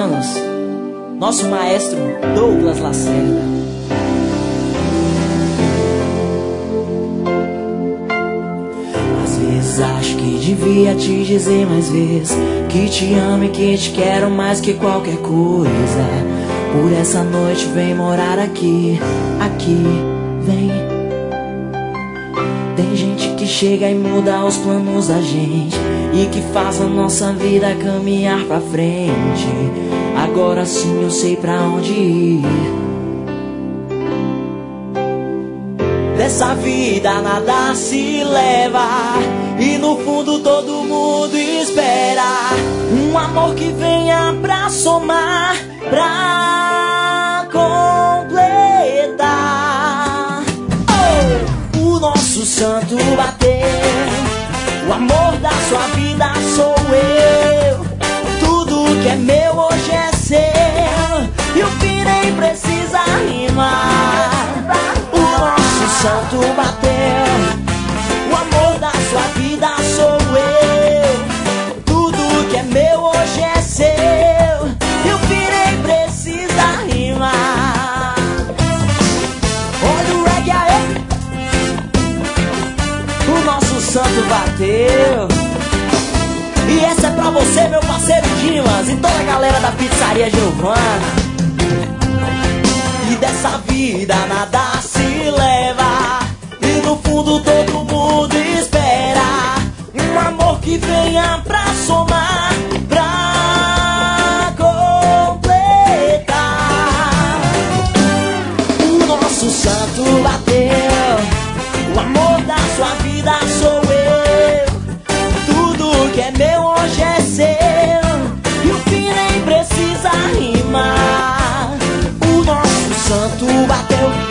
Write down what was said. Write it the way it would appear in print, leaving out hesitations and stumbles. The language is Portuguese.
anos, nosso maestro Douglas Lacerda. Às vezes acho que devia te dizer mais vezes que te amo e que te quero mais que qualquer coisa. Por essa noite vem morar aqui, vem. Tem gente que chega e muda os planos da gente e que faz a nossa vida caminhar pra frente. Agora sim eu sei pra onde ir. Dessa vida nada se leva e no fundo todo mundo espera um amor que venha pra somar, pra completar. O nosso santo bateu, o amor da sua vida sou eu. Tudo que é meu hoje é seu e o fim nem precisa rimar. O nosso santo bateu, o amor da sua vida sou eu. Tudo que é meu hoje é seu e o fim nem precisa rimar. Olha o reggae aí. O nosso santo bateu. E essa é pra você, meu parceiro Dimas, e toda a galera da pizzaria Giovana. E dessa vida nada se leva e no fundo todo mundo espera um amor que venha pra somar, pra completar. O nosso santo bateu, o amor da sua vida sou eu. Tudo que é meu hoje é seu e o fim nem precisa rimar. O nosso santo bateu.